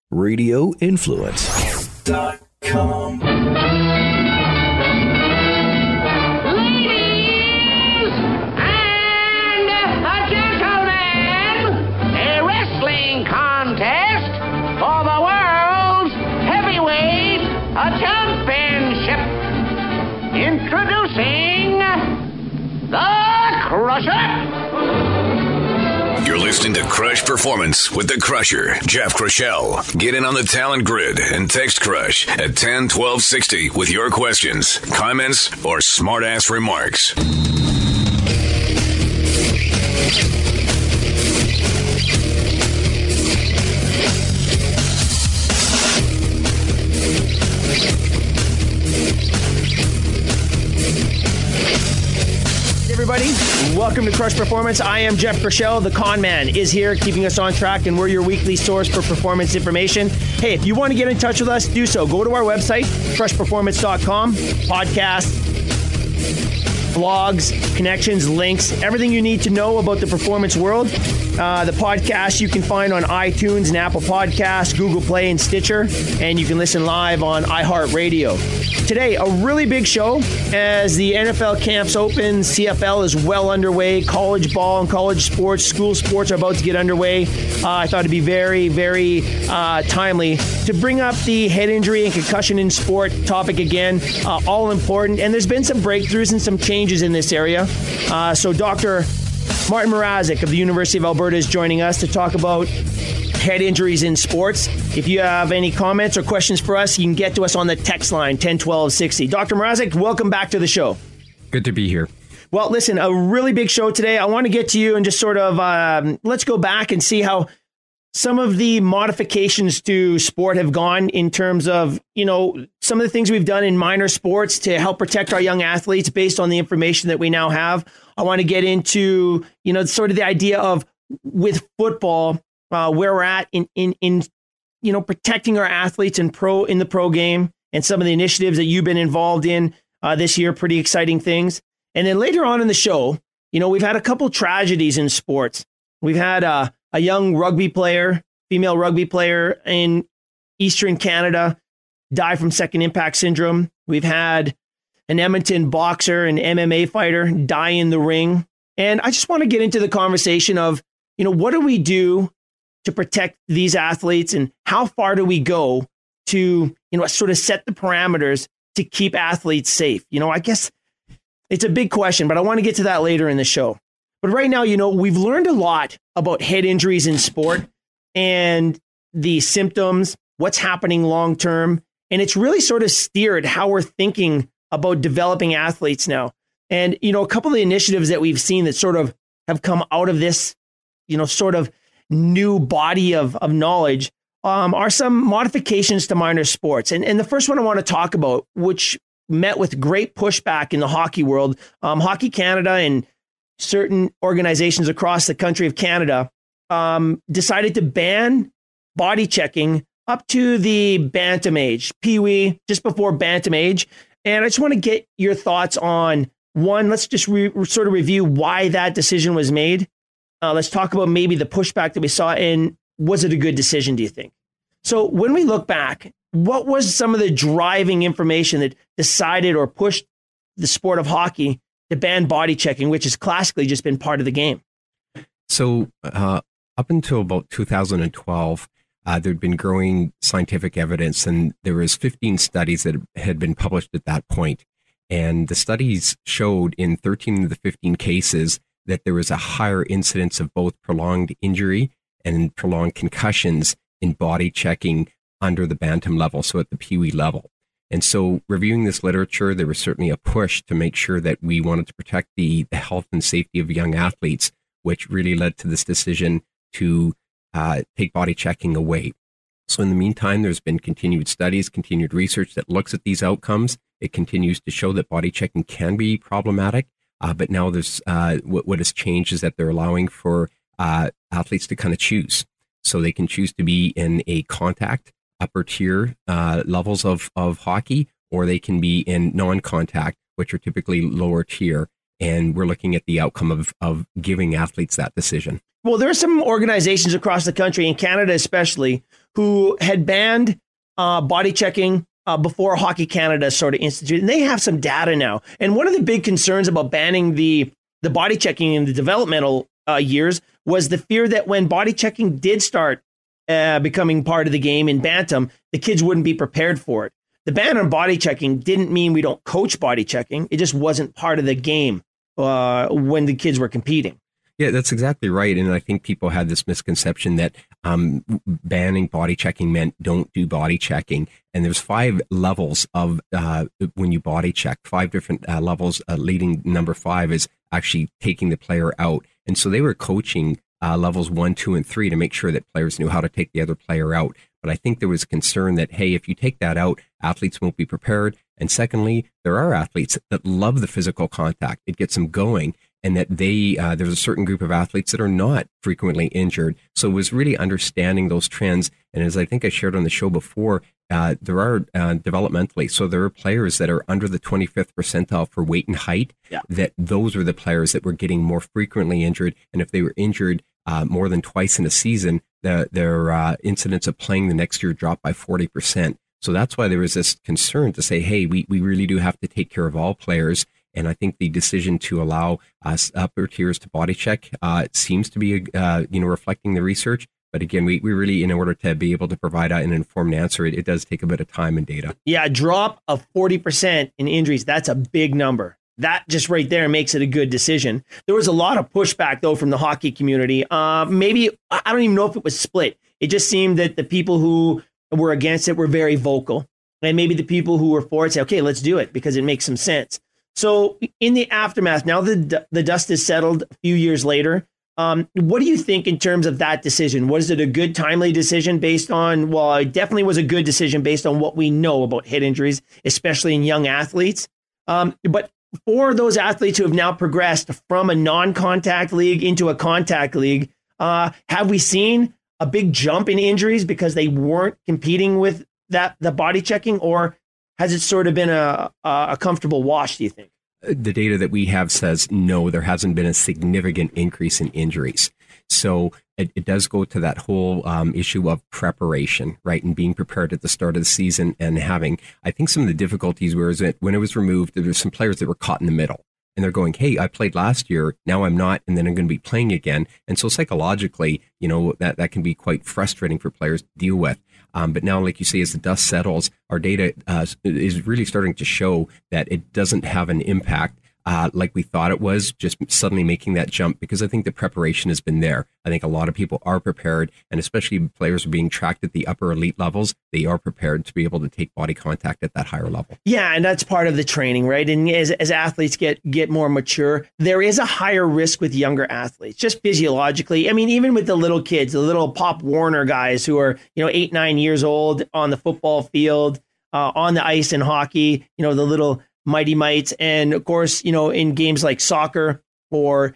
radioinfluence.com. Ladies and gentlemen, a wrestling contest for the world's heavyweight championship. Introducing the Crusher. You're listening to Crush Performance with the Crusher, Jeff Crushell. Get in on the talent grid and text Crush at 10-1260 with your questions, comments, or smart-ass remarks. Everybody, welcome to Crush Performance. I am Jeff Crushell. The Con Man is here, keeping us on track, and we're your weekly source for performance information. Hey, if you want to get in touch with us, do so. Go to our website, crushperformance.com. Podcasts, blogs, connections, links, everything you need to know about the performance world. The podcast you can find on iTunes and Apple Podcasts, Google Play, and Stitcher, and you can listen live on iHeartRadio. Today, a really big show as the NFL camps open, CFL is well underway, college ball and college sports, school sports are about to get underway. I thought it'd be very, very timely to bring up the head injury and concussion in sport topic again, all important, and there's been some breakthroughs and some changes in this area. So Dr. Martin Mrazek of the University of Alberta is joining us to talk about head injuries in sports. If you have any comments or questions for us, you can get to us on the text line, 10-1260. Dr. Mrazek, welcome back to the show. Good to be here. Well, listen, a really big show today. I want to get to you and just sort of, let's go back and see how some of the modifications to sport have gone in terms of, you know, some of the things we've done in minor sports to help protect our young athletes based on the information that we now have. I want to get into, you know, sort of the idea of with football, where we're at in you know, protecting our athletes in the pro game and some of the initiatives that you've been involved in this year. Pretty exciting things. And then later on in the show, you know, we've had a couple tragedies in sports. We've had a young female rugby player in Eastern Canada die from second impact syndrome. We've had an Edmonton boxer and MMA fighter die in the ring. And I just want to get into the conversation of, you know, what do we do to protect these athletes and how far do we go to, you know, sort of set the parameters to keep athletes safe? You know, I guess it's a big question, but I want to get to that later in the show. But right now, you know, we've learned a lot about head injuries in sport and the symptoms, what's happening long term. And it's really sort of steered how we're thinking about developing athletes now. And, you know, a couple of the initiatives that we've seen that sort of have come out of this, you know, sort of new body of knowledge are some modifications to minor sports. And the first one I want to talk about, which met with great pushback in the hockey world, Hockey Canada and certain organizations across the country of Canada decided to ban body checking up to the bantam age, peewee, just before bantam age. And I just want to get your thoughts on, one, let's just sort of review why that decision was made. Let's talk about maybe the pushback that we saw, and was it a good decision, do you think? So when we look back, what was some of the driving information that decided or pushed the sport of hockey to ban body checking, which has classically just been part of the game? So up until about 2012, there'd been growing scientific evidence, and there was 15 studies that had been published at that point. And the studies showed in 13 of the 15 cases that there was a higher incidence of both prolonged injury and prolonged concussions in body checking under the bantam level, so at the peewee level. And so reviewing this literature, there was certainly a push to make sure that we wanted to protect the health and safety of young athletes, which really led to this decision to take body checking away. So in the meantime, there's been continued studies, continued research that looks at these outcomes. It continues to show that body checking can be problematic, but now there's what has changed is that they're allowing for athletes to kind of choose. So they can choose to be in a contact upper tier levels of hockey, or they can be in non-contact, which are typically lower tier. And we're looking at the outcome of giving athletes that decision. Well, there are some organizations across the country, in Canada especially, who had banned body checking before Hockey Canada sort of instituted, and they have some data now. And one of the big concerns about banning the body checking in the developmental years was the fear that when body checking did start becoming part of the game in bantam, the kids wouldn't be prepared for it. The ban on body checking didn't mean we don't coach body checking. It just wasn't part of the game when the kids were competing. Yeah, that's exactly right. And I think people had this misconception that banning body checking meant don't do body checking. And there's 5 levels of when you body check, 5 different levels. Leading number 5 is actually taking the player out. And so they were coaching levels 1, 2, and 3 to make sure that players knew how to take the other player out. But I think there was concern that, hey, if you take that out, athletes won't be prepared. And secondly, there are athletes that love the physical contact. It gets them going. And that there's a certain group of athletes that are not frequently injured. So it was really understanding those trends. And as I think I shared on the show before, there are developmentally, so there are players that are under the 25th percentile for weight and height, that those are the players that were getting more frequently injured. And if they were injured more than twice in a season, their incidence of playing the next year dropped by 40%. So that's why there was this concern to say, hey, we really do have to take care of all players. And I think the decision to allow us upper tiers to body check seems to be, reflecting the research. But again, we really, in order to be able to provide an informed answer, it does take a bit of time and data. Yeah, a drop of 40% in injuries. That's a big number. That just right there makes it a good decision. There was a lot of pushback, though, from the hockey community. Maybe, I don't even know if it was split. It just seemed that the people who were against it were very vocal. And maybe the people who were for it say, okay, let's do it because it makes some sense. So in the aftermath, now the dust is settled a few years later, what do you think in terms of that decision? Was it a good, timely decision based on, well, it definitely was a good decision based on what we know about head injuries, especially in young athletes. But for those athletes who have now progressed from a non-contact league into a contact league, have we seen a big jump in injuries because they weren't competing with the body checking, or has it sort of been a comfortable wash, do you think? The data that we have says no, there hasn't been a significant increase in injuries. So it does go to that whole issue of preparation, right? And being prepared at the start of the season and having, I think some of the difficulties were that when it was removed, there were some players that were caught in the middle. And they're going, hey, I played last year, now I'm not, and then I'm going to be playing again. And so psychologically, that can be quite frustrating for players to deal with. But now, like you say, as the dust settles, our data is really starting to show that it doesn't have an impact like we thought it was, just suddenly making that jump, because I think the preparation has been there. I think a lot of people are prepared, and especially players are being tracked at the upper elite levels. They are prepared to be able to take body contact at that higher level. Yeah, and that's part of the training, right? And as athletes get more mature, there is a higher risk with younger athletes, just physiologically. I mean, even with the little kids, the little Pop Warner guys who are 8, 9 years old on the football field, on the ice in hockey, the little Mighty Mites, and of course, in games like soccer or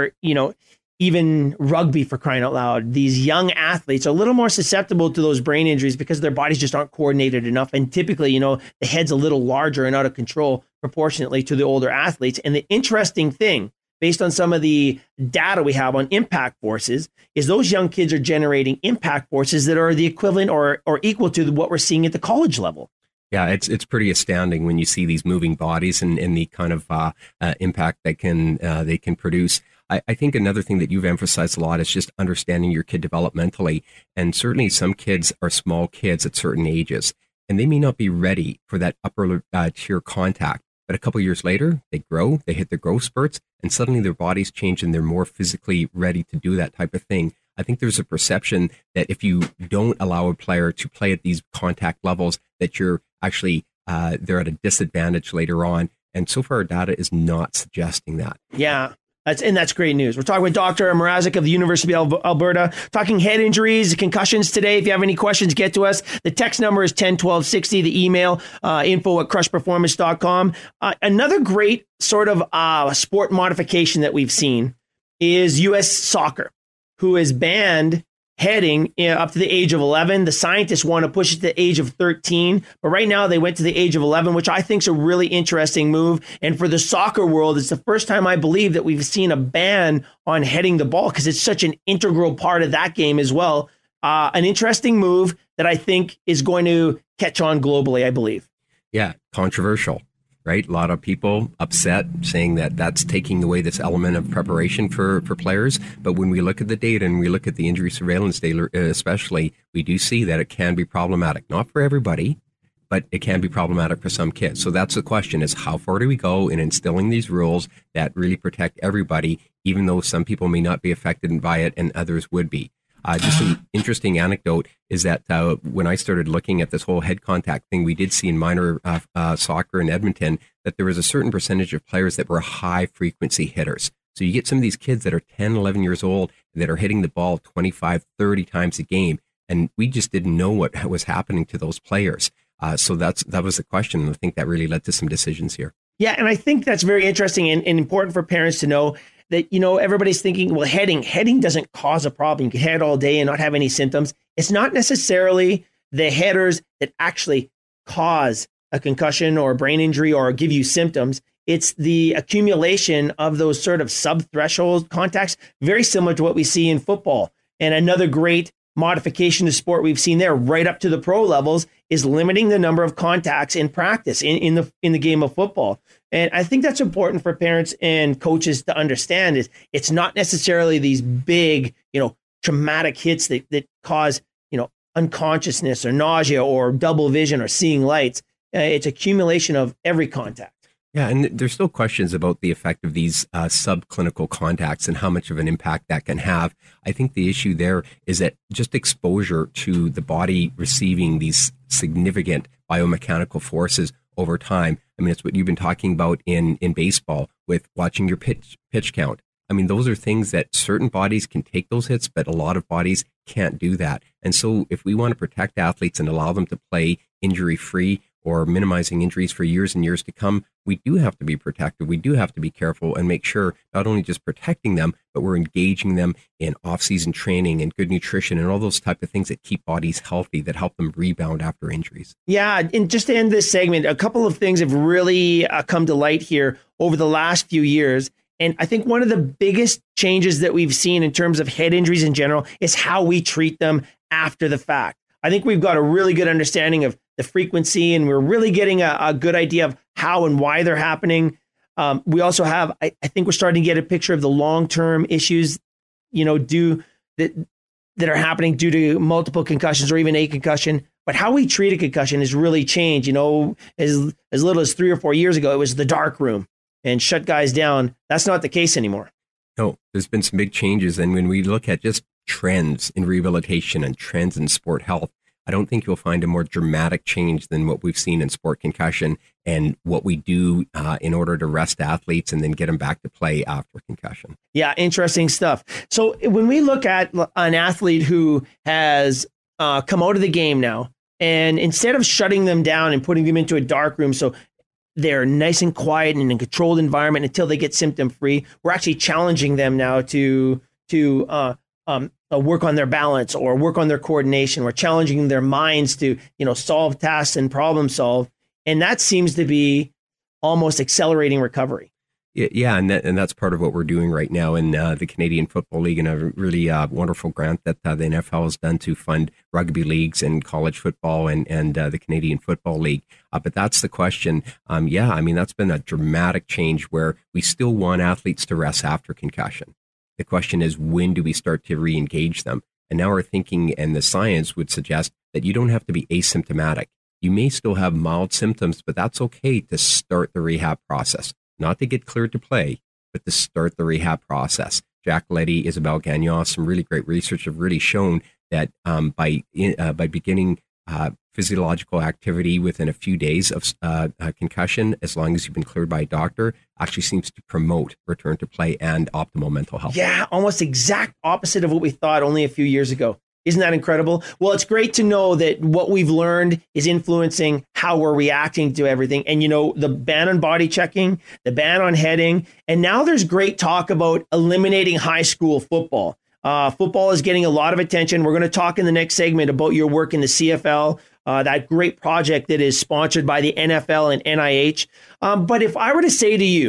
even rugby, for crying out loud, these young athletes are a little more susceptible to those brain injuries because their bodies just aren't coordinated enough. And typically, the head's a little larger and out of control proportionately to the older athletes. And the interesting thing, based on some of the data we have on impact forces, is those young kids are generating impact forces that are the equivalent or equal to what we're seeing at the college level. Yeah, it's pretty astounding when you see these moving bodies and the kind of impact that they can produce. I think another thing that you've emphasized a lot is just understanding your kid developmentally. And certainly some kids are small kids at certain ages, and they may not be ready for that upper tier contact. But a couple of years later, they grow, they hit their growth spurts, and suddenly their bodies change and they're more physically ready to do that type of thing. I think there's a perception that if you don't allow a player to play at these contact levels, that you're actually they're at a disadvantage later on. And so far, our data is not suggesting that. Yeah. That's great news. We're talking with Dr. Mrazek of the University of Alberta, talking head injuries, concussions today. If you have any questions, get to us. The text number is 101260. The email, info@crushperformance.com. Another great sort of sport modification that we've seen is U.S. soccer, who has banned heading up to the age of 11. The scientists want to push it to the age of 13, but right now they went to the age of 11, which I think is a really interesting move. And for the soccer world, it's the first time I believe that we've seen a ban on heading the ball because it's such an integral part of that game as well. an interesting move that I think is going to catch on globally, I believe. Yeah, controversial, right? A lot of people upset, saying that that's taking away this element of preparation for players. But when we look at the data and we look at the injury surveillance data especially, we do see that it can be problematic. Not for everybody, but it can be problematic for some kids. So that's the question, is how far do we go in instilling these rules that really protect everybody, even though some people may not be affected by it and others would be? Just an interesting anecdote is that when I started looking at this whole head contact thing, we did see in minor soccer in Edmonton that there was a certain percentage of players that were high frequency hitters. So you get some of these kids that are 10, 11 years old that are hitting the ball 25, 30 times a game. And we just didn't know what was happening to those players. So that was the question. And I think that really led to some decisions here. Yeah, and I think that's very interesting and important for parents to know that, you know, everybody's thinking, well, heading doesn't cause a problem. You can head all day and not have any symptoms. It's not necessarily the headers that actually cause a concussion or a brain injury or give you symptoms. It's the accumulation of those sort of sub-threshold contacts, very similar to what we see in football. And another great modification to sport we've seen there right up to the pro levels is limiting the number of contacts in practice in the game of football. And I think that's important for parents and coaches to understand, is it's not necessarily these big, you know, traumatic hits that cause, you know, unconsciousness or nausea or double vision or seeing lights. It's accumulation of every contact. Yeah, and there's still questions about the effect of these subclinical contacts and how much of an impact that can have. I think the issue there is that just exposure to the body receiving these significant biomechanical forces over time. I mean, it's what you've been talking about in baseball with watching your pitch count. I mean, those are things that certain bodies can take those hits, but a lot of bodies can't do that. And so if we want to protect athletes and allow them to play injury-free or minimizing injuries for years and years to come, we do have to be protective. We do have to be careful and make sure not only just protecting them, but we're engaging them in off-season training and good nutrition and all those type of things that keep bodies healthy, that help them rebound after injuries. Yeah, and just to end this segment, a couple of things have really come to light here over the last few years. And I think one of the biggest changes that we've seen in terms of head injuries in general is how we treat them after the fact. I think we've got a really good understanding of the frequency, and we're really getting a good idea of how and why they're happening. We also have, I think we're starting to get a picture of the long-term issues, you know, that are happening due to multiple concussions or even a concussion. But how we treat a concussion has really changed. You know, as little as 3 or 4 years ago, it was the dark room and shut guys down. That's not the case anymore. No, there's been some big changes. And when we look at just trends in rehabilitation and trends in sport health, I don't think you'll find a more dramatic change than what we've seen in sport concussion and what we do in order to rest athletes and then get them back to play after concussion. Yeah, interesting stuff. So when we look at an athlete who has come out of the game now, and instead of shutting them down and putting them into a dark room so they're nice and quiet and in a controlled environment until they get symptom free, we're actually challenging them now to work on their balance or work on their coordination. We're challenging their minds to, you know, solve tasks and problem solve. And that seems to be almost accelerating recovery. Yeah, and that's part of what we're doing right now in the Canadian Football League, and a really wonderful grant that the NFL has done to fund rugby leagues and college football and the Canadian Football League. But that's the question. Yeah, I mean, that's been a dramatic change where we still want athletes to rest after concussion. The question is, when do we start to re-engage them? And now our thinking and the science would suggest that you don't have to be asymptomatic. You may still have mild symptoms, but that's okay to start the rehab process. Not to get cleared to play, but to start the rehab process. Jack Leddy, Isabel Gagnon, some really great research have really shown that by beginning physiological activity within a few days of concussion, as long as you've been cleared by a doctor, actually seems to promote return to play and optimal mental health. Yeah, almost exact opposite of what we thought only a few years ago. Isn't that incredible? Well, it's great to know that what we've learned is influencing how we're reacting to everything. And, you know, the ban on body checking, the ban on heading, and now there's great talk about eliminating high school football. Football is getting a lot of attention. We're going to talk in the next segment about your work in the CFL, that great project that is sponsored by the NFL and NIH. But if I were to say to you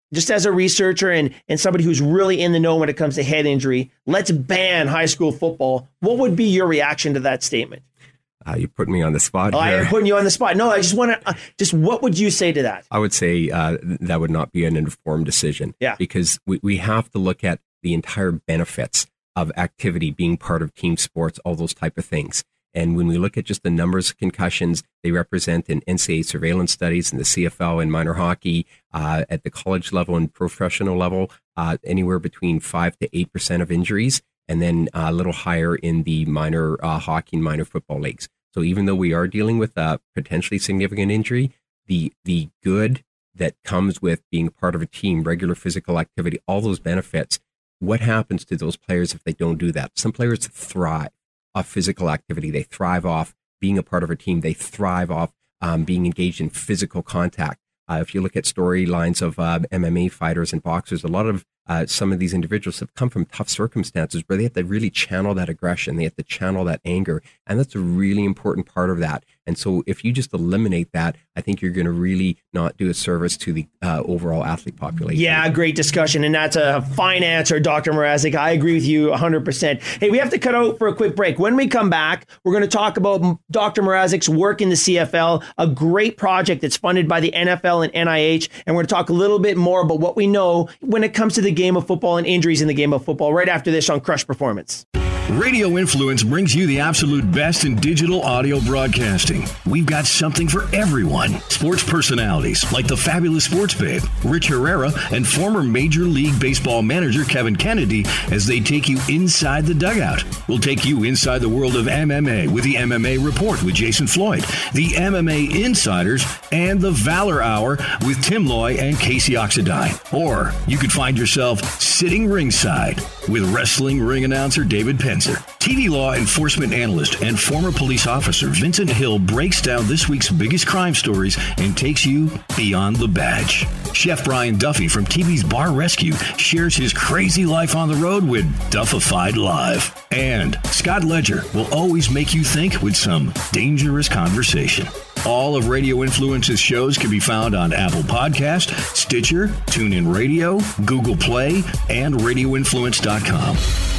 just as a researcher and somebody who's really in the know when it comes to head injury, let's ban high school football. What would be your reaction to that statement? You put me on the spot here. I am putting you on the spot. No, I just want to, what would you say to that? I would say that would not be an informed decision. Yeah. Because we have to look at the entire benefits of activity, being part of team sports, all those type of things. And when we look at just the numbers of concussions, they represent in NCAA surveillance studies in the CFL and minor hockey, at the college level and professional level, anywhere between 5 to 8% of injuries, and then a little higher in the minor hockey and minor football leagues. So even though we are dealing with a potentially significant injury, the good that comes with being part of a team, regular physical activity, all those benefits, what happens to those players if they don't do that? Some players thrive off physical activity. They thrive off being a part of a team. They thrive off being engaged in physical contact. If you look at storylines of MMA fighters and boxers, a lot of some of these individuals have come from tough circumstances where they have to really channel that aggression. They have to channel that anger. And that's a really important part of that. And so if you just eliminate that, I think you're going to really not do a service to the overall athlete population. Yeah, great discussion. And that's a fine answer, Dr. Mrazek. I agree with you 100%. Hey, we have to cut out for a quick break. When we come back, we're going to talk about Dr. Mrazek's work in the CFL, a great project that's funded by the NFL and NIH. And we're going to talk a little bit more about what we know when it comes to the game of football and injuries in the game of football right after this on Crush Performance. Radio Influence brings you the absolute best in digital audio broadcasting. We've got something for everyone. Sports personalities like the fabulous Sports Babe, Rich Herrera, and former Major League Baseball manager Kevin Kennedy as they take you inside the dugout. We'll take you inside the world of MMA with the MMA Report with Jason Floyd, the MMA Insiders, and the Valor Hour with Tim Loy and Casey Oxidine. Or you could find yourself sitting ringside with wrestling ring announcer David Penzer. TV law enforcement analyst and former police officer Vincent Hill breaks down this week's biggest crime stories and takes you beyond the badge. Chef Brian Duffy from TV's Bar Rescue shares his crazy life on the road with Duffified Live. And Scott Ledger will always make you think with some dangerous conversation. All of Radio Influence's shows can be found on Apple Podcast, Stitcher, TuneIn Radio, Google Play, and RadioInfluence.com.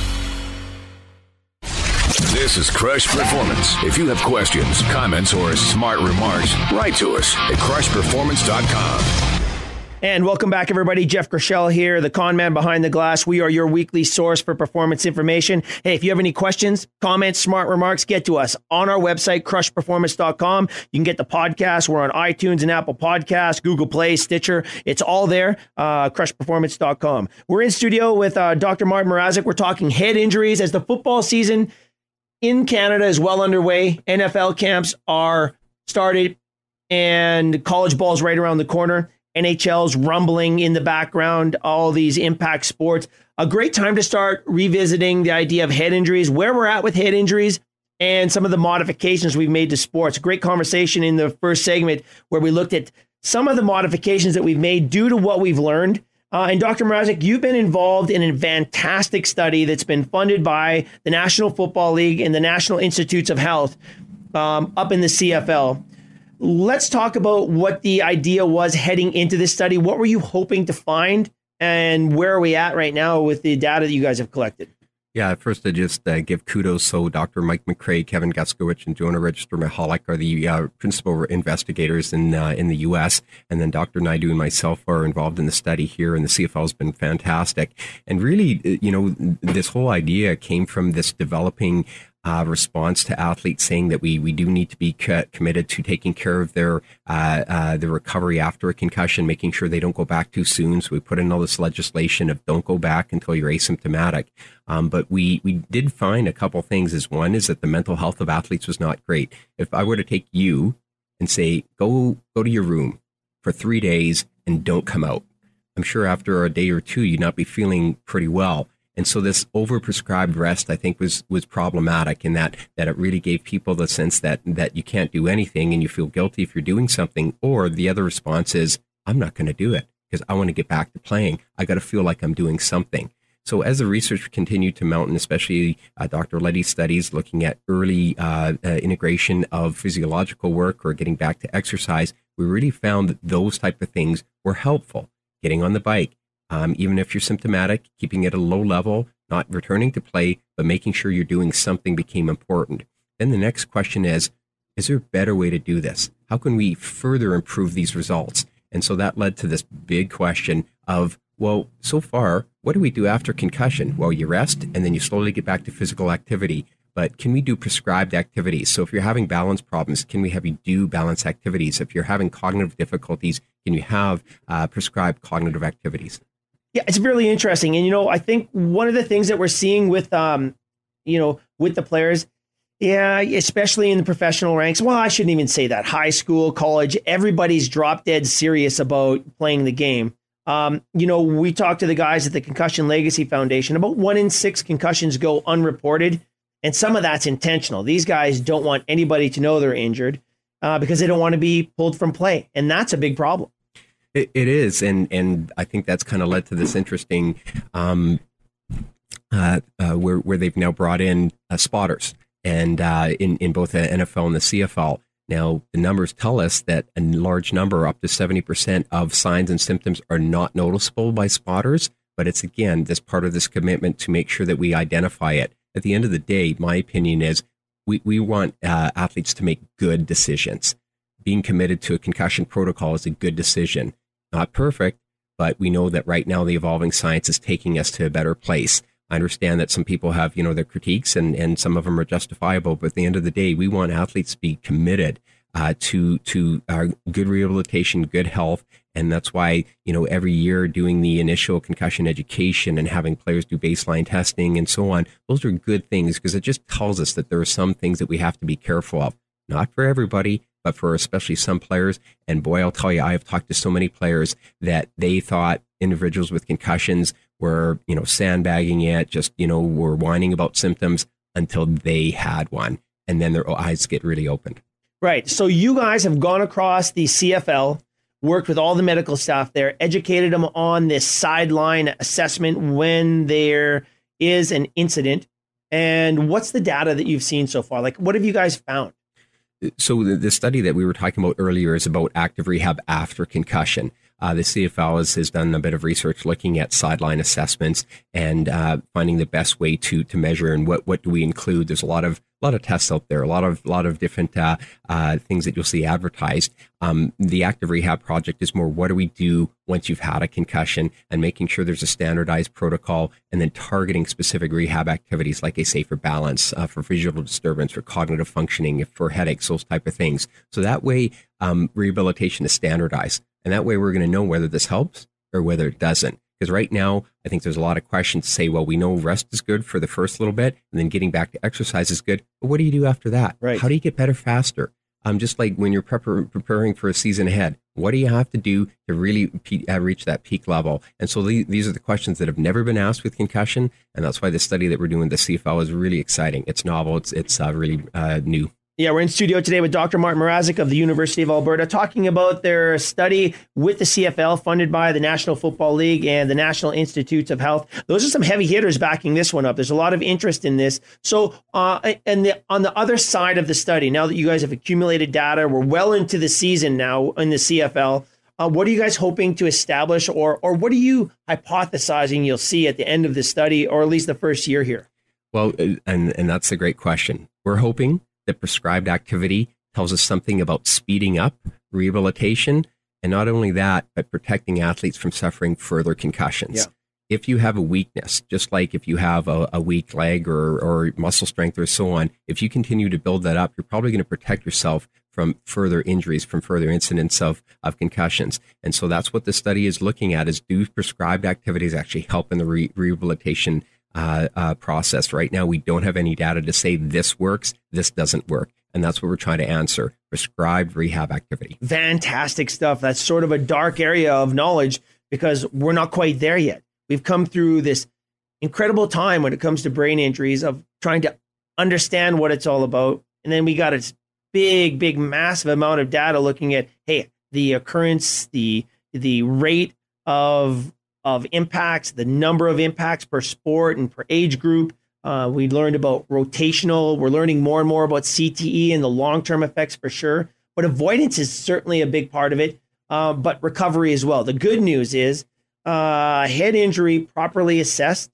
This is Crush Performance. If you have questions, comments, or smart remarks, write to us at crushperformance.com. And welcome back, everybody. Jeff Krishel here, the con man behind the glass. We are your weekly source for performance information. Hey, if you have any questions, comments, smart remarks, get to us on our website, crushperformance.com. You can get the podcast. We're on iTunes and Apple Podcasts, Google Play, Stitcher. It's all there, crushperformance.com. We're in studio with Dr. Martin Mrazek. We're talking head injuries as the football season in Canada is well underway. NFL camps are started and college ball's right around the corner. NHL's rumbling in the background, all these impact sports. A great time to start revisiting the idea of head injuries, where we're at with head injuries, and some of the modifications we've made to sports. Great conversation in the first segment where we looked at some of the modifications that we've made due to what we've learned. And Dr. Mrazek, you've been involved in a fantastic study that's been funded by the National Football League and the National Institutes of Health up in the CFL. Let's talk about what the idea was heading into this study. What were you hoping to find, and where are we at right now with the data that you guys have collected? Yeah, first I just give kudos. So Dr. Mike McCrae, Kevin Guskowicz, and Jonah Register-Mahalik are the principal investigators in the U.S., and then Dr. Naidu and myself are involved in the study here, and the CFL has been fantastic. And really, this whole idea came from this developing response to athletes saying that we do need to be committed to taking care of their recovery after a concussion, making sure they don't go back too soon. So we put in all this legislation of don't go back until you're asymptomatic. But we did find a couple things. One is that the mental health of athletes was not great. If I were to take you and say, go to your room for 3 days and don't come out, I'm sure after a day or two, you'd not be feeling pretty well. And so this overprescribed rest, I think, was problematic in that it really gave people the sense that you can't do anything and you feel guilty if you're doing something. Or the other response is, I'm not going to do it because I want to get back to playing. I got to feel like I'm doing something. So as the research continued to mount, and especially Dr. Letty's studies looking at early integration of physiological work or getting back to exercise, we really found that those type of things were helpful. getting on the bike, even if you're symptomatic, keeping it at a low level, not returning to play, but making sure you're doing something became important. Then the next question is there a better way to do this? How can we further improve these results? And so that led to this big question of, well, so far, what do we do after concussion? Well, you rest and then you slowly get back to physical activity. But can we do prescribed activities? So if you're having balance problems, can we have you do balance activities? If you're having cognitive difficulties, can you have prescribed cognitive activities? Yeah, it's really interesting. And, I think one of the things that we're seeing with, with the players, especially in the professional ranks, well, I shouldn't even say that. High school, college, everybody's drop dead serious about playing the game. We talked to the guys at the Concussion Legacy Foundation. About 1 in 6 concussions go unreported. And some of that's intentional. These guys don't want anybody to know they're injured because they don't want to be pulled from play. And that's a big problem. It is. And I think that's kind of led to this interesting where they've now brought in spotters and in both the NFL and the CFL. Now, the numbers tell us that a large number, up to 70% of signs and symptoms are not noticeable by spotters. But it's, again, this part of this commitment to make sure that we identify it. At the end of the day, my opinion is we want athletes to make good decisions. Being committed to a concussion protocol is a good decision. Not perfect, but we know that right now the evolving science is taking us to a better place. I understand that some people have, their critiques and some of them are justifiable, but at the end of the day, we want athletes to be committed to good rehabilitation, good health. And that's why, every year doing the initial concussion education and having players do baseline testing and so on, those are good things because it just tells us that there are some things that we have to be careful of. Not for everybody, but for especially some players. And boy, I'll tell you, I have talked to so many players that they thought individuals with concussions were, sandbagging it, just, were whining about symptoms until they had one. And then their eyes get really opened. Right. So you guys have gone across the CFL, worked with all the medical staff there, educated them on this sideline assessment when there is an incident. And what's the data that you've seen so far? Like, what have you guys found? So the study that we were talking about earlier is about active rehab after concussion. The CFL has done a bit of research looking at sideline assessments and finding the best way to measure and what do we include. There's a lot of tests out there, a lot of different things that you'll see advertised. The active rehab project is more what do we do once you've had a concussion and making sure there's a standardized protocol and then targeting specific rehab activities like I say for balance, for visual disturbance, for cognitive functioning, for headaches, those type of things. So that way rehabilitation is standardized. And that way we're going to know whether this helps or whether it doesn't. Because right now, I think there's a lot of questions to say, well, we know rest is good for the first little bit, and then getting back to exercise is good. But what do you do after that? Right. How do you get better faster? Just like when you're preparing for a season ahead, what do you have to do to really reach that peak level? And so these are the questions that have never been asked with concussion. And that's why the study that we're doing, the CFL, is really exciting. It's novel. It's really new. Yeah, we're in studio today with Dr. Martin Mrazek of the University of Alberta talking about their study with the CFL funded by the National Football League and the National Institutes of Health. Those are some heavy hitters backing this one up. There's a lot of interest in this. So on the other side of the study, now that you guys have accumulated data, we're well into the season now in the CFL. What are you guys hoping to establish or what are you hypothesizing you'll see at the end of the study or at least the first year here? Well, and that's a great question. We're hoping that prescribed activity tells us something about speeding up rehabilitation. And not only that, but protecting athletes from suffering further concussions. Yeah. If you have a weakness, just like if you have a weak leg or muscle strength or so on, if you continue to build that up, you're probably going to protect yourself from further injuries, from further incidents of concussions. And so that's what the study is looking at, is do prescribed activities actually help in the rehabilitation process. Right now, we don't have any data to say this works, this doesn't work. And that's what we're trying to answer, prescribed rehab activity. Fantastic stuff. That's sort of a dark area of knowledge because we're not quite there yet. We've come through this incredible time when it comes to brain injuries of trying to understand what it's all about. And then we got a big, massive amount of data looking at, hey, the occurrence, the rate of impacts, the number of impacts per sport and per age group. We learned about rotational. We're learning more and more about CTE and the long-term effects for sure. But avoidance is certainly a big part of it, but recovery as well. The good news is head injury properly assessed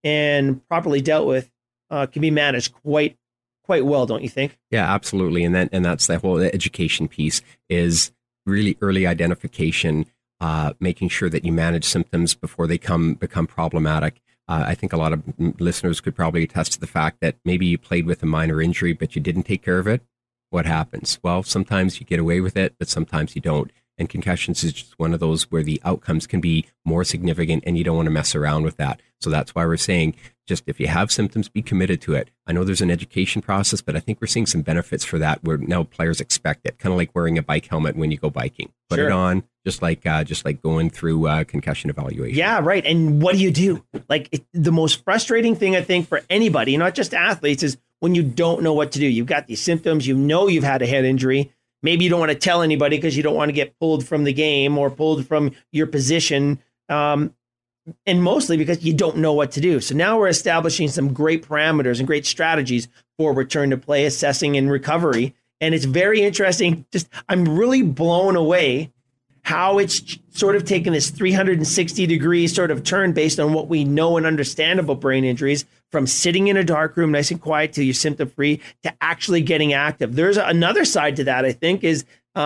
and properly dealt with can be managed quite well, don't you think? Yeah, absolutely. And that's the whole education piece is really early identification, making sure that you manage symptoms before they become problematic. I think a lot of listeners could probably attest to the fact that maybe you played with a minor injury, but you didn't take care of it. What happens? Well, sometimes you get away with it, but sometimes you don't. And concussions is just one of those where the outcomes can be more significant and you don't want to mess around with that. So that's why we're saying, just if you have symptoms, be committed to it. I know there's an education process, but I think we're seeing some benefits for that where now players expect it, kind of like wearing a bike helmet when you go biking. Put it on, just like going through concussion evaluation. Yeah, right. And what do? The most frustrating thing I think for anybody, not just athletes, is when you don't know what to do. You've got these symptoms, you've had a head injury. Maybe you don't want to tell anybody because you don't want to get pulled from the game or pulled from your position. And mostly because you don't know what to do. So now we're establishing some great parameters and great strategies for return to play, assessing, and recovery. And it's very interesting. I'm really blown away how it's sort of taken this 360-degree sort of turn based on what we know and understand about brain injuries, from sitting in a dark room, nice and quiet, till you're symptom-free, to actually getting active. There's another side to that, I think, is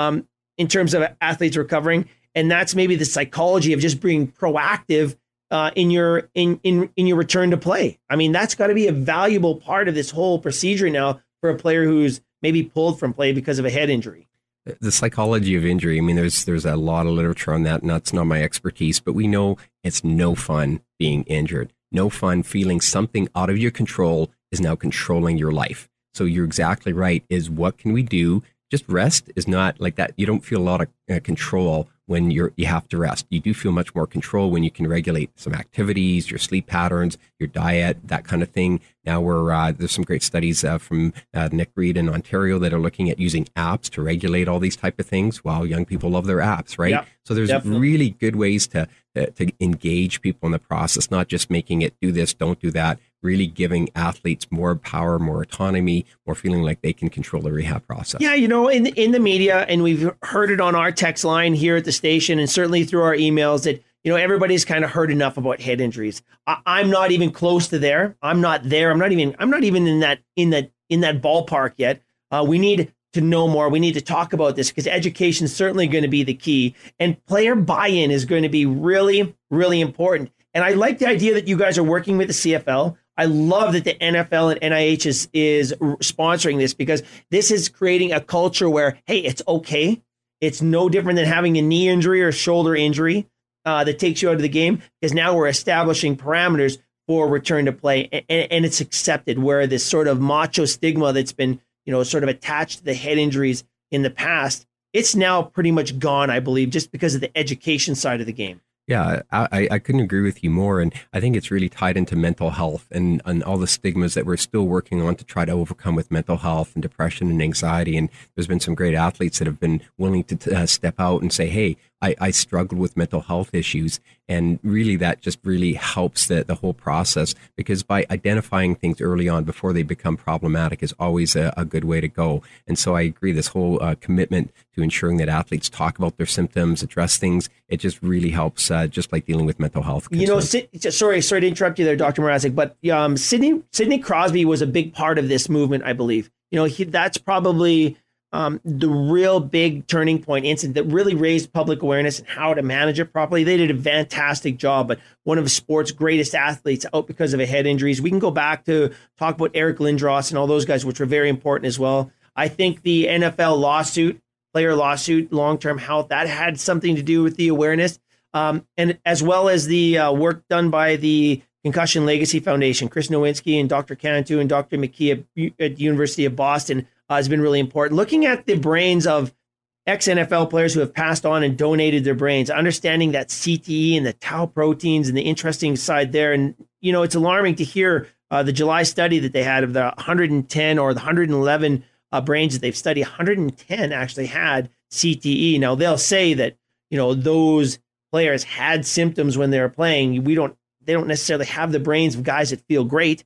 in terms of athletes recovering, and that's maybe the psychology of just being proactive in your return to play. I mean, that's got to be a valuable part of this whole procedure now for a player who's maybe pulled from play because of a head injury. The psychology of injury, I mean, there's a lot of literature on that, and that's not my expertise, but we know it's no fun being injured. No fun feeling something out of your control is now controlling your life. So you're exactly right, is what can we do? Just rest is not like that. You don't feel a lot of control when you have to rest. You do feel much more control when you can regulate some activities, your sleep patterns, your diet, that kind of thing. Now there's some great studies from Nick Reed in Ontario that are looking at using apps to regulate all these type of things. Wow, young people love their apps, right? Yep, so there's really good ways to engage people in the process, not just making it do this, don't do that, really giving athletes more power, more autonomy, more feeling like they can control the rehab process. Yeah, in the media, and we've heard it on our text line here at the station and certainly through our emails, that everybody's kind of heard enough about head injuries. I'm not even close to there. I'm not there. I'm not even in that ballpark yet. We need to know more. We need to talk about this because education is certainly going to be the key, and player buy-in is going to be really, really important. And I like the idea that you guys are working with the CFL. I love that the NFL and NIH is sponsoring this, because this is creating a culture where, hey, it's okay. It's no different than having a knee injury or shoulder injury that takes you out of the game, because now we're establishing parameters for return to play, and it's accepted, where this sort of macho stigma that's been sort of attached to the head injuries in the past, it's now pretty much gone, I believe, just because of the education side of the game. Yeah, I couldn't agree with you more. And I think it's really tied into mental health and all the stigmas that we're still working on to try to overcome with mental health and depression and anxiety. And there's been some great athletes that have been willing to step out and say, hey, I struggled with mental health issues. And really, that just really helps the whole process, because by identifying things early on before they become problematic is always a good way to go. And so I agree, this whole commitment to ensuring that athletes talk about their symptoms, address things, it just really helps, just like dealing with mental health concerns. Sorry to interrupt you there, Dr. Mrazek, but Sidney Crosby was a big part of this movement, I believe. That's probably the real big turning point incident that really raised public awareness and how to manage it properly. They did a fantastic job, but one of sport's greatest athletes out because of a head injuries. We can go back to talk about Eric Lindros and all those guys, which were very important as well. I think the NFL player lawsuit, long-term health, that had something to do with the awareness, and as well as the work done by the Concussion Legacy Foundation. Chris Nowinski and Dr. Cantu and Dr. McKee at the University of Boston has been really important. Looking at the brains of ex-NFL players who have passed on and donated their brains, understanding that CTE and the tau proteins and the interesting side there. And, it's alarming to hear the July study that they had of the 110 or the 111 brains that they've studied. 110 actually had CTE. Now, they'll say that, those players had symptoms when they were playing. They don't necessarily have the brains of guys that feel great.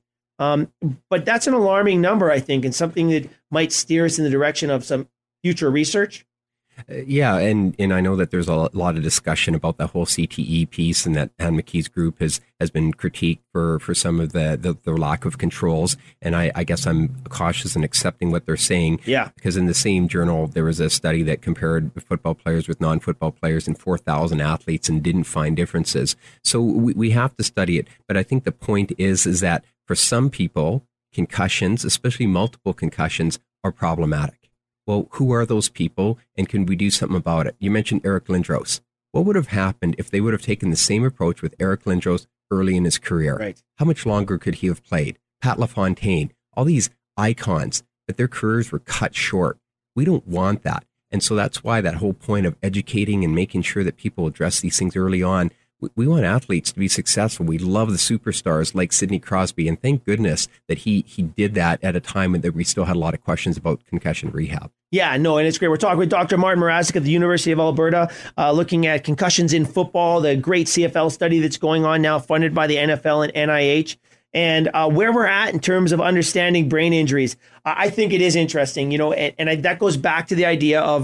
But that's an alarming number, I think, and something that might steer us in the direction of some future research. Yeah, and I know that there's a lot of discussion about the whole CTE piece, and that Anne McKee's group has been critiqued for some of the lack of controls. And I guess I'm cautious in accepting what they're saying. Yeah. Because in the same journal, there was a study that compared football players with non-football players and 4,000 athletes and didn't find differences. So we have to study it. But I think the point is that for some people, concussions, especially multiple concussions, are problematic. Well, who are those people, and can we do something about it? You mentioned Eric Lindros. What would have happened if they would have taken the same approach with Eric Lindros early in his career? Right. How much longer could he have played? Pat LaFontaine, all these icons, but their careers were cut short. We don't want that. And so that's why that whole point of educating and making sure that people address these things early on. We want athletes to be successful. We love the superstars like Sidney Crosby, and thank goodness that he did that at a time that we still had a lot of questions about concussion rehab. Yeah, no, and it's great. We're talking with Dr. Martin Mrazek of the University of Alberta, looking at concussions in football, the great CFL study that's going on now, funded by the NFL and NIH, and where we're at in terms of understanding brain injuries. I think it is interesting, and that goes back to the idea of,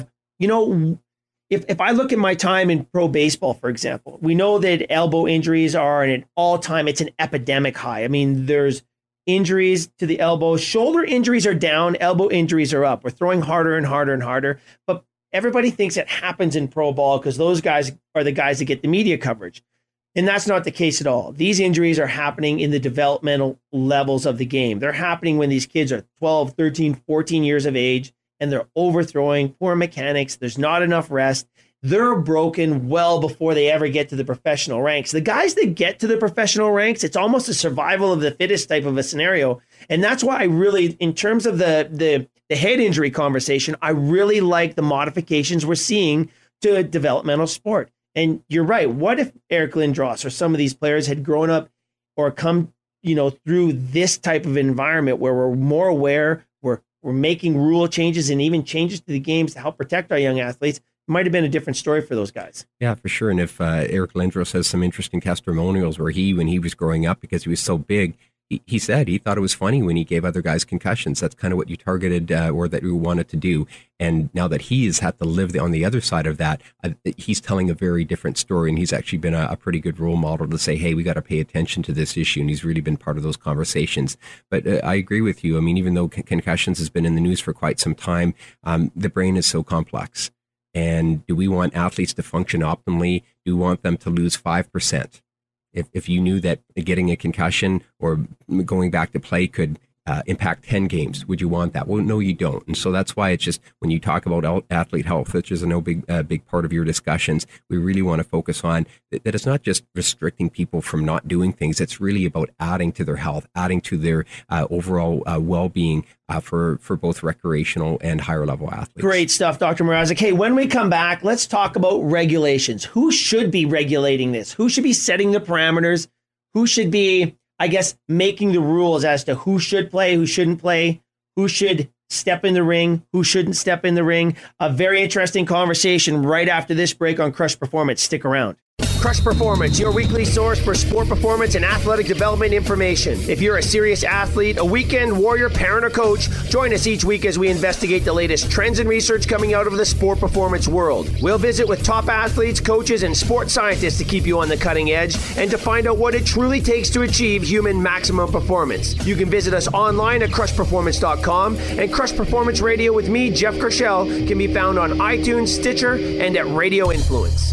If I look at my time in pro baseball, for example, we know that elbow injuries are at an all-time, it's an epidemic high. I mean, there's injuries to the elbow. Shoulder injuries are down, elbow injuries are up. We're throwing harder and harder and harder. But everybody thinks it happens in pro ball because those guys are the guys that get the media coverage. And that's not the case at all. These injuries are happening in the developmental levels of the game. They're happening when these kids are 12, 13, 14 years of age, and they're overthrowing, poor mechanics. There's not enough rest. They're broken well before they ever get to the professional ranks. The guys that get to the professional ranks, it's almost a survival of the fittest type of a scenario. And that's why I really, in terms of the head injury conversation, I really like the modifications we're seeing to developmental sport. And you're right. What if Eric Lindros or some of these players had grown up or come, through this type of environment where we're more aware, we're making rule changes and even changes to the games to help protect our young athletes? It might have been a different story for those guys. Yeah, for sure. And if Eric Lindros has some interesting testimonials where when he was growing up, because he was so big, he said he thought it was funny when he gave other guys concussions. That's kind of what you targeted or that you wanted to do. And now that he has had to live on the other side of that, he's telling a very different story. And he's actually been a pretty good role model to say, hey, we got to pay attention to this issue. And he's really been part of those conversations. But I agree with you. I mean, even though concussions has been in the news for quite some time, the brain is so complex. And do we want athletes to function optimally? Do we want them to lose 5%? If you knew that getting a concussion or going back to play could impact 10 games, would you want that? Well, no, you don't. And so that's why it's just when you talk about athlete health, which is a big part of your discussions, we really want to focus on that it's not just restricting people from not doing things. It's really about adding to their health, adding to their overall well-being for both recreational and higher level athletes. Great stuff, Dr. Mrazek. Hey, when we come back, let's talk about regulations. Who should be regulating this? Who should be setting the parameters? Who should be, I guess, making the rules as to who should play, who shouldn't play, who should step in the ring, who shouldn't step in the ring? A very interesting conversation right after this break on Crush Performance. Stick around. Crush Performance, your weekly source for sport performance and athletic development information. If you're a serious athlete, a weekend warrior, parent, or coach, join us each week as we investigate the latest trends and research coming out of the sport performance world. We'll visit with top athletes, coaches, and sports scientists to keep you on the cutting edge and to find out what it truly takes to achieve human maximum performance. You can visit us online at crushperformance.com, and Crush Performance Radio with me, Jeff Kershell, can be found on iTunes, Stitcher, and at Radio Influence.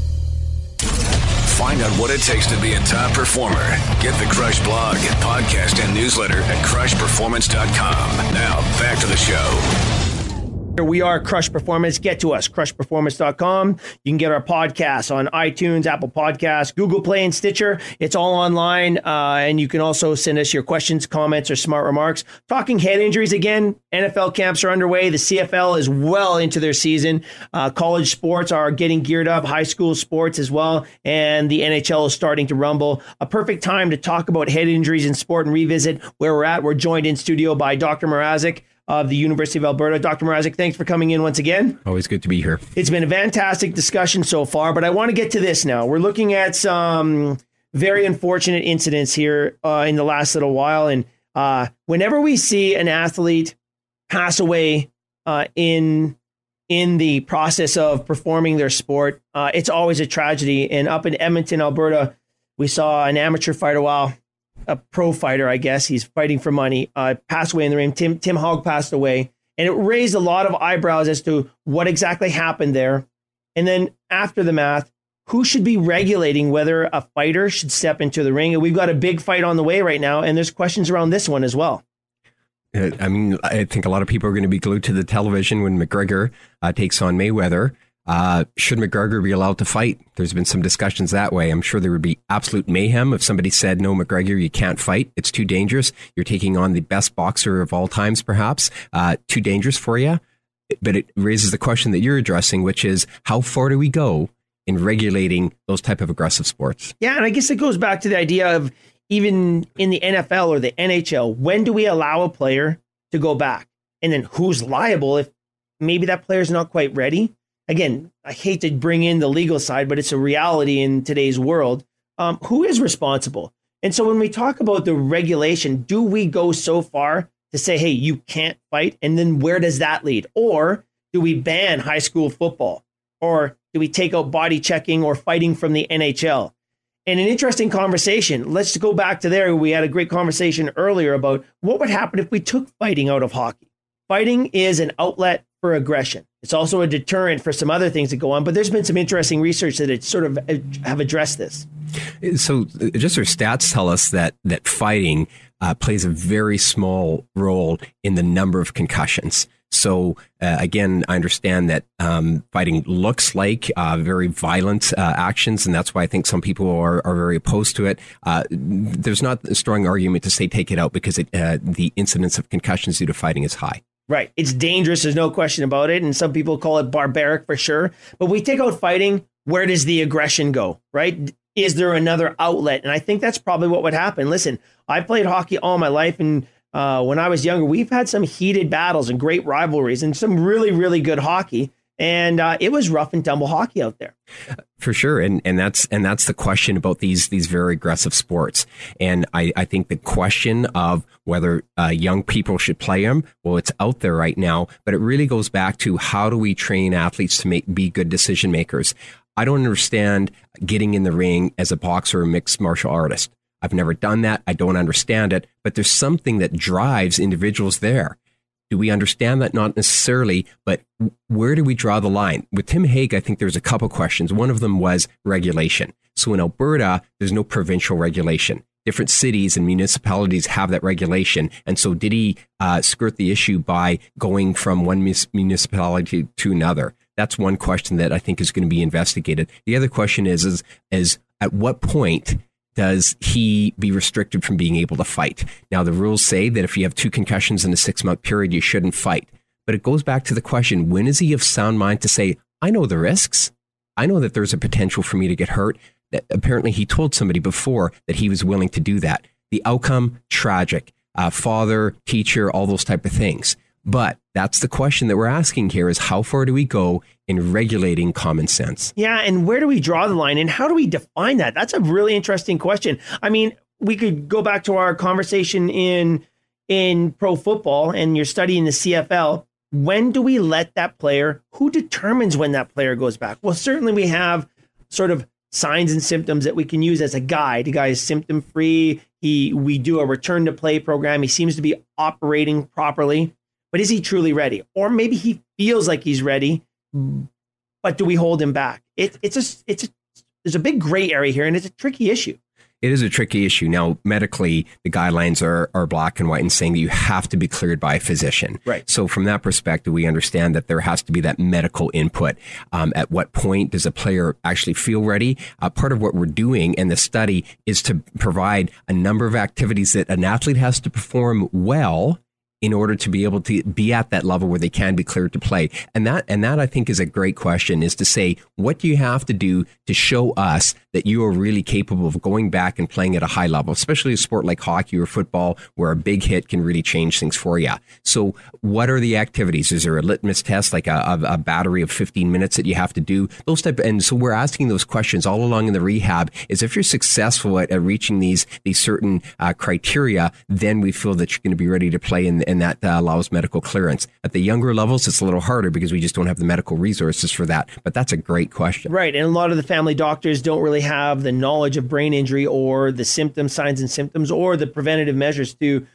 Find out what it takes to be a top performer. Get the Crush blog, podcast, and newsletter at crushperformance.com. Now, back to the show. Here we are, Crush Performance. Get to us, crushperformance.com. You can get our podcasts on iTunes, Apple Podcasts, Google Play, and Stitcher. It's all online, and you can also send us your questions, comments, or smart remarks. Talking head injuries again, NFL camps are underway. The CFL is well into their season. College sports are getting geared up, high school sports as well, and the NHL is starting to rumble. A perfect time to talk about head injuries in sport and revisit where we're at. We're joined in studio by Dr. Mrazek of the University of Alberta. Dr. Mrazek, thanks for coming in once again. Always good to be here. It's been a fantastic discussion so far, but I want to get to this now. We're looking at some very unfortunate incidents here in the last little while. And whenever we see an athlete pass away in in the process of performing their sport. It's always a tragedy. And up in Edmonton, Alberta, we saw an amateur fighter, a pro fighter, I guess. He's fighting for money. Passed away in the ring. Tim Hogg passed away. And it raised a lot of eyebrows as to what exactly happened there. And then after the math, who should be regulating whether a fighter should step into the ring? And we've got a big fight on the way right now, and there's questions around this one as well. I mean, I think a lot of people are going to be glued to the television when McGregor takes on Mayweather. Should McGregor be allowed to fight? There's been some discussions that way. I'm sure there would be absolute mayhem if somebody said, no, McGregor, you can't fight. It's too dangerous. You're taking on the best boxer of all times, perhaps. Too dangerous for you. But it raises the question that you're addressing, which is how far do we go in regulating those type of aggressive sports? Yeah, and I guess it goes back to the idea of even in the NFL or the NHL, when do we allow a player to go back? And then who's liable if maybe that player's not quite ready? Again, I hate to bring in the legal side, but it's a reality in today's world. Who is responsible? And so when we talk about the regulation, do we go so far to say, hey, you can't fight? And then where does that lead? Or do we ban high school football? Or do we take out body checking or fighting from the NHL? And an interesting conversation. Let's go back to there. We had a great conversation earlier about what would happen if we took fighting out of hockey. Fighting is an outlet for aggression. It's also a deterrent for some other things that go on, but there's been some interesting research that it sort of have addressed this. So just our stats tell us that fighting plays a very small role in the number of concussions. So again, I understand that fighting looks like very violent actions, and that's why I think some people are very opposed to it. There's not a strong argument to say take it out because the incidence of concussions due to fighting is high. Right. It's dangerous. There's no question about it. And some people call it barbaric for sure. But we take out fighting. Where does the aggression go? Right. Is there another outlet? And I think that's probably what would happen. Listen, I played hockey all my life. And when I was younger, we've had some heated battles and great rivalries and some really, really good hockey. And it was rough and tumble hockey out there. For sure. And that's the question about these very aggressive sports. And I think the question of whether young people should play them, well, it's out there right now, but it really goes back to how do we train athletes to be good decision makers? I don't understand getting in the ring as a boxer or mixed martial artist. I've never done that. I don't understand it, but there's something that drives individuals there. Do we understand that? Not necessarily, but where do we draw the line? With Tim Hague, I think there's a couple questions. One of them was regulation. So in Alberta, there's no provincial regulation. Different cities and municipalities have that regulation. And so did he skirt the issue by going from one municipality to another? That's one question that I think is going to be investigated. The other question is at what point does he be restricted from being able to fight? Now, the rules say that if you have 2 concussions in a 6-month period, you shouldn't fight. But it goes back to the question, when is he of sound mind to say, I know the risks. I know that there's a potential for me to get hurt. That apparently he told somebody before that he was willing to do that. The outcome, tragic. Father, teacher, all those type of things. But that's the question that we're asking here is how far do we go in regulating common sense? Yeah, and where do we draw the line and how do we define that? That's a really interesting question. I mean, we could go back to our conversation in pro football and you're studying the CFL. When do we let that player, who determines when that player goes back? Well, certainly we have sort of signs and symptoms that we can use as a guide. The guy is symptom free. We do a return to play program. He seems to be operating properly. But is he truly ready? Or maybe he feels like he's ready, but do we hold him back? There's a big gray area here, and it's a tricky issue. It is a tricky issue. Now, medically, the guidelines are black and white and saying that you have to be cleared by a physician. Right. So from that perspective, we understand that there has to be that medical input. At what point does a player actually feel ready? Part of what we're doing in the study is to provide a number of activities that an athlete has to perform well in order to be able to be at that level where they can be cleared to play. And that I think is a great question, is to say, what do you have to do to show us that you are really capable of going back and playing at a high level, especially a sport like hockey or football, where a big hit can really change things for you. So what are the activities? Is there a litmus test, like a battery of 15 minutes that you have to do? Those type, and so we're asking those questions all along in the rehab, is if you're successful at reaching these certain criteria, then we feel that you're going to be ready to play, and and that allows medical clearance. At the younger levels, it's a little harder because we just don't have the medical resources for that. But that's a great question. Right. And a lot of the family doctors don't really have the knowledge of brain injury or the symptoms, signs and symptoms, or the preventative measures to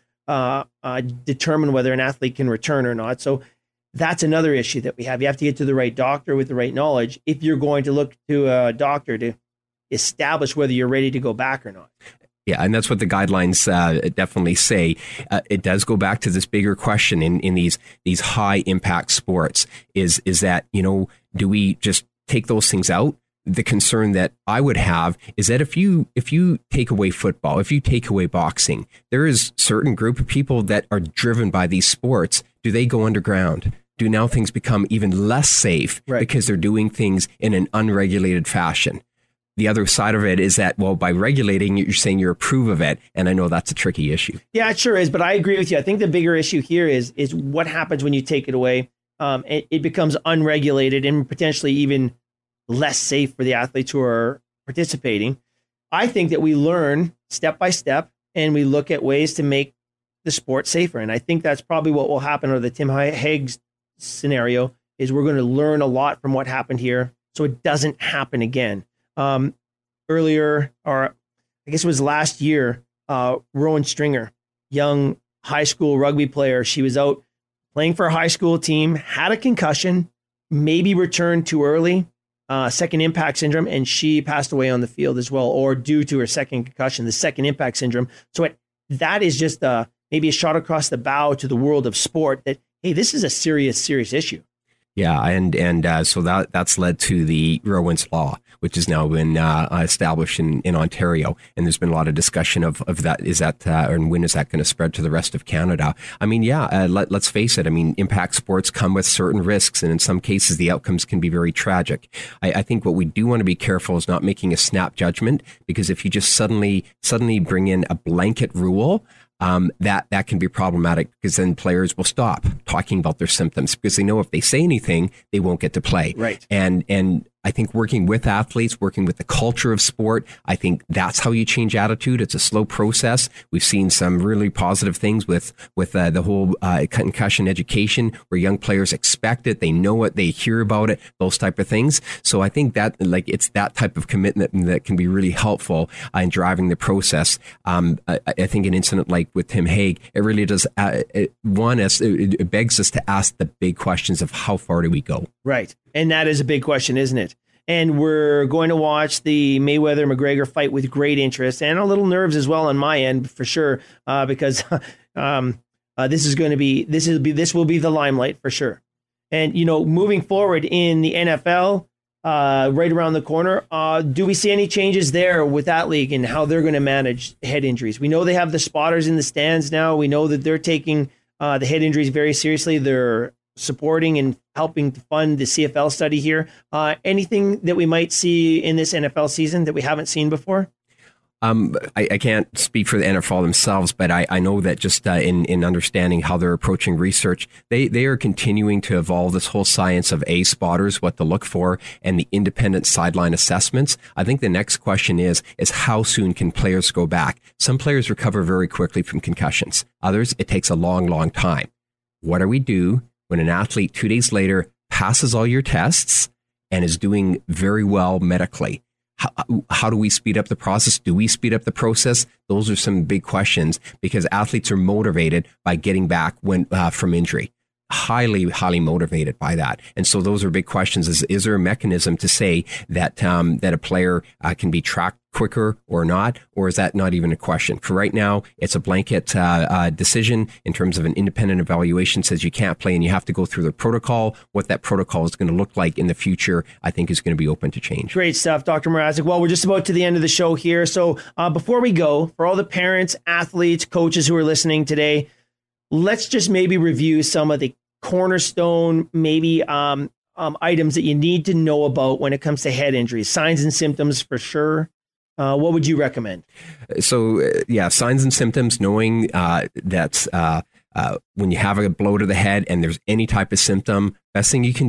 determine whether an athlete can return or not. So that's another issue that we have. You have to get to the right doctor with the right knowledge if you're going to look to a doctor to establish whether you're ready to go back or not. Yeah, and that's what the guidelines definitely say. It does go back to this bigger question in these high impact sports is that, do we just take those things out? The concern that I would have is that if you take away football, if you take away boxing, there is a certain group of people that are driven by these sports. Do they go underground? Do now things become even less safe because they're doing things in an unregulated fashion? The other side of it is that, well, by regulating, you're saying you approve of it. And I know that's a tricky issue. Yeah, it sure is. But I agree with you. I think the bigger issue here is what happens when you take it away. It becomes unregulated and potentially even less safe for the athletes who are participating. I think that we learn step by step and we look at ways to make the sport safer. And I think that's probably what will happen under the Tim Hague scenario is we're going to learn a lot from what happened here so it doesn't happen again. Earlier, or I guess it was last year, Rowan Stringer, young high school rugby player, she was out playing for a high school team, had a concussion, maybe returned too early, second impact syndrome, and she passed away on the field as well, or due to her second concussion, the second impact syndrome. So that is just maybe a shot across the bow to the world of sport that, hey, this is a serious issue. Yeah, and so that's led to the Rowan's Law, which has now been established in Ontario, and there's been a lot of discussion of that. Is that and when is that going to spread to the rest of Canada? I mean, let's face it. I mean, impact sports come with certain risks, and in some cases, the outcomes can be very tragic. I think what we do want to be careful is not making a snap judgment, because if you just suddenly bring in a blanket rule, that can be problematic, because then players will stop talking about their symptoms because they know if they say anything, they won't get to play. Right. And I think working with athletes, working with the culture of sport, I think that's how you change attitude. It's a slow process. We've seen some really positive things with the whole concussion education, where young players expect it, they know it, they hear about it, those type of things. So I think that it's that type of commitment that can be really helpful in driving the process. I think an incident like with Tim Hague, it really does. It begs us to ask the big questions of how far do we go? Right. And that is a big question, isn't it? And we're going to watch the Mayweather-McGregor fight with great interest and a little nerves as well on my end, for sure, because this will be the limelight for sure. And, moving forward in the NFL, right around the corner, do we see any changes there with that league and how they're going to manage head injuries? We know they have the spotters in the stands now. We know that they're taking the head injuries very seriously. They're supporting and helping to fund the CFL study here. Anything that we might see in this NFL season that we haven't seen before? I can't speak for the NFL themselves, but I know that just in understanding how they're approaching research, they are continuing to evolve this whole science of spotters, what to look for, and the independent sideline assessments. I think the next question is how soon can players go back? Some players recover very quickly from concussions. Others, it takes a long, long time. What do we do when an athlete 2 days later passes all your tests and is doing very well medically? How do we speed up the process? Do we speed up the process? Those are some big questions, because athletes are motivated by getting back from injury. Highly motivated by that. And so those are big questions. Is there a mechanism to say that a player can be tracked quicker or not? Or is that not even a question? For right now, it's a blanket decision in terms of an independent evaluation says you can't play and you have to go through the protocol. What that protocol is going to look like in the future, I think, is going to be open to change. Great stuff, Dr. Mrazek. Well, we're just about to the end of the show here. So before we go, for all the parents, athletes, coaches who are listening today, let's just maybe review some of the cornerstone, maybe items that you need to know about when it comes to head injuries, signs and symptoms for sure. What would you recommend? So, signs and symptoms, knowing that when you have a blow to the head and there's any type of symptom, best thing you can do,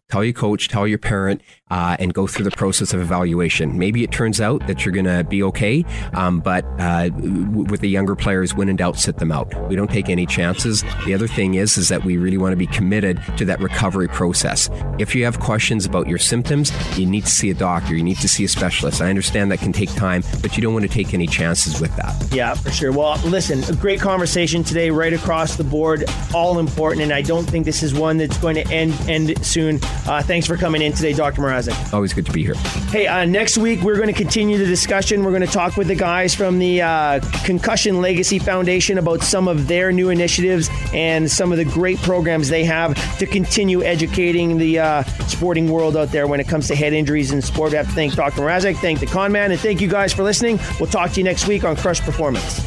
tell your coach, tell your parent, and go through the process of evaluation. Maybe it turns out that you're going to be okay, but with the younger players, when in doubt, sit them out. We don't take any chances. The other thing is that we really want to be committed to that recovery process. If you have questions about your symptoms, you need to see a doctor. You need to see a specialist. I understand that can take time, but you don't want to take any chances with that. Yeah, for sure. Well, listen, a great conversation today, right across the board, all important, and I don't think this is one that's going to end soon. Thanks for coming in today, Dr. Mrazek. Always good to be here. Hey, next week we're going to continue the discussion. We're going to talk with the guys from the Concussion Legacy Foundation about some of their new initiatives and some of the great programs they have to continue educating the sporting world out there when it comes to head injuries in sport. We have to thank Dr. Mrazek, thank the Con Man, and thank you guys for listening. We'll talk to you next week on Crush Performance.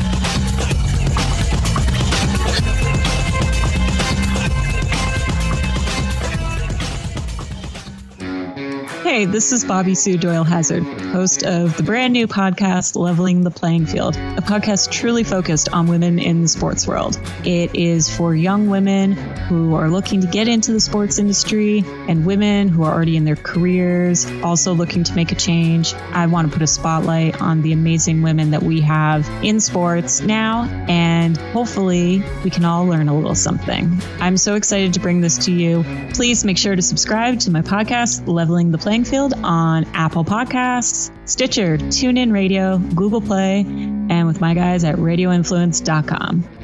Hey, this is Bobby Sue Doyle Hazard, host of the brand new podcast, Leveling the Playing Field, a podcast truly focused on women in the sports world. It is for young women who are looking to get into the sports industry and women who are already in their careers, also looking to make a change. I want to put a spotlight on the amazing women that we have in sports now, and hopefully we can all learn a little something. I'm so excited to bring this to you. Please make sure to subscribe to my podcast, Leveling the Playing Field, on Apple Podcasts, Stitcher, TuneIn Radio, Google Play, and with my guys at radioinfluence.com.